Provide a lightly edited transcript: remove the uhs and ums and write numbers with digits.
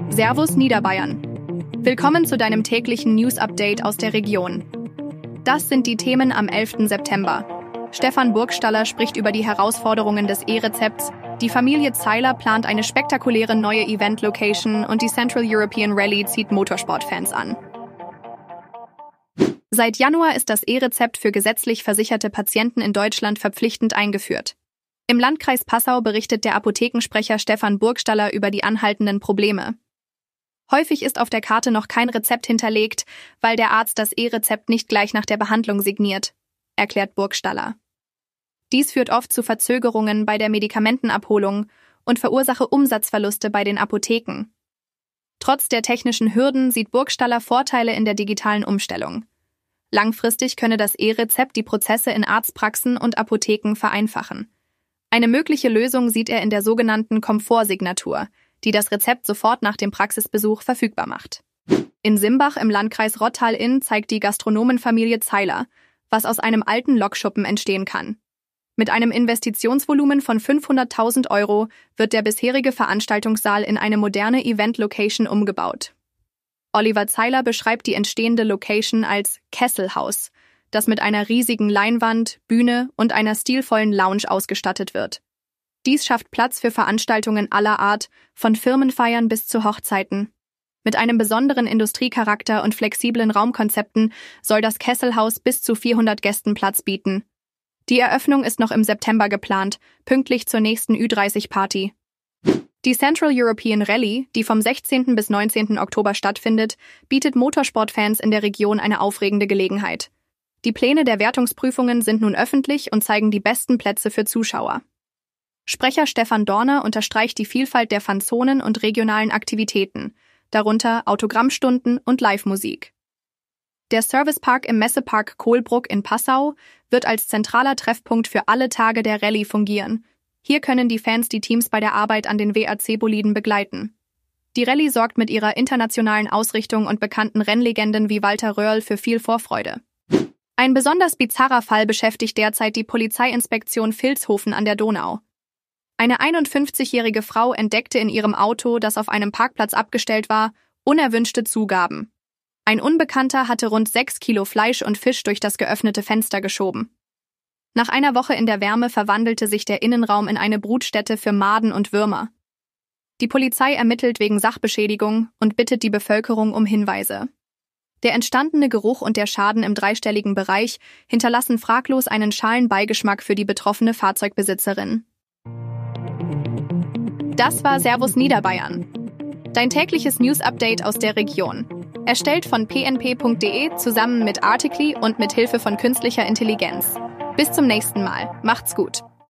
Servus Niederbayern. Willkommen zu deinem täglichen News-Update aus der Region. Das sind die Themen am 11. September. Stefan Burgstaller spricht über die Herausforderungen des E-Rezepts, die Familie Zeiler plant eine spektakuläre neue Event-Location und die Central European Rally zieht Motorsportfans an. Seit Januar ist das E-Rezept für gesetzlich versicherte Patienten in Deutschland verpflichtend eingeführt. Im Landkreis Passau berichtet der Apothekensprecher Stefan Burgstaller über die anhaltenden Probleme. Häufig ist auf der Karte noch kein Rezept hinterlegt, weil der Arzt das E-Rezept nicht gleich nach der Behandlung signiert, erklärt Burgstaller. Dies führt oft zu Verzögerungen bei der Medikamentenabholung und verursache Umsatzverluste bei den Apotheken. Trotz der technischen Hürden sieht Burgstaller Vorteile in der digitalen Umstellung. Langfristig könne das E-Rezept die Prozesse in Arztpraxen und Apotheken vereinfachen. Eine mögliche Lösung sieht er in der sogenannten Komfortsignatur, die das Rezept sofort nach dem Praxisbesuch verfügbar macht. In Simbach im Landkreis Rottal-Inn zeigt die Gastronomenfamilie Zeiler, was aus einem alten Lokschuppen entstehen kann. Mit einem Investitionsvolumen von 500.000 € wird der bisherige Veranstaltungssaal in eine moderne Event-Location umgebaut. Oliver Zeiler beschreibt die entstehende Location als Kesselhaus, das mit einer riesigen Leinwand, Bühne und einer stilvollen Lounge ausgestattet wird. Dies schafft Platz für Veranstaltungen aller Art, von Firmenfeiern bis zu Hochzeiten. Mit einem besonderen Industriecharakter und flexiblen Raumkonzepten soll das Kesselhaus bis zu 400 Gästen Platz bieten. Die Eröffnung ist noch im September geplant, pünktlich zur nächsten Ü30-Party. Die Central European Rally, die vom 16. bis 19. Oktober stattfindet, bietet Motorsportfans in der Region eine aufregende Gelegenheit. Die Pläne der Wertungsprüfungen sind nun öffentlich und zeigen die besten Plätze für Zuschauer. Sprecher Stefan Dorner unterstreicht die Vielfalt der Fanzonen und regionalen Aktivitäten, darunter Autogrammstunden und Live-Musik. Der Servicepark im Messepark Kohlbruck in Passau wird als zentraler Treffpunkt für alle Tage der Rallye fungieren. Hier können die Fans die Teams bei der Arbeit an den WRC-Boliden begleiten. Die Rallye sorgt mit ihrer internationalen Ausrichtung und bekannten Rennlegenden wie Walter Röhrl für viel Vorfreude. Ein besonders bizarrer Fall beschäftigt derzeit die Polizeiinspektion Vilshofen an der Donau. Eine 51-jährige Frau entdeckte in ihrem Auto, das auf einem Parkplatz abgestellt war, unerwünschte Zugaben. Ein Unbekannter hatte rund 6 Kilo Fleisch und Fisch durch das geöffnete Fenster geschoben. Nach einer Woche in der Wärme verwandelte sich der Innenraum in eine Brutstätte für Maden und Würmer. Die Polizei ermittelt wegen Sachbeschädigung und bittet die Bevölkerung um Hinweise. Der entstandene Geruch und der Schaden im dreistelligen Bereich hinterlassen fraglos einen schalen Beigeschmack für die betroffene Fahrzeugbesitzerin. Das war Servus Niederbayern. Dein tägliches News-Update aus der Region. Erstellt von pnp.de zusammen mit Articly und mit Hilfe von künstlicher Intelligenz. Bis zum nächsten Mal. Macht's gut.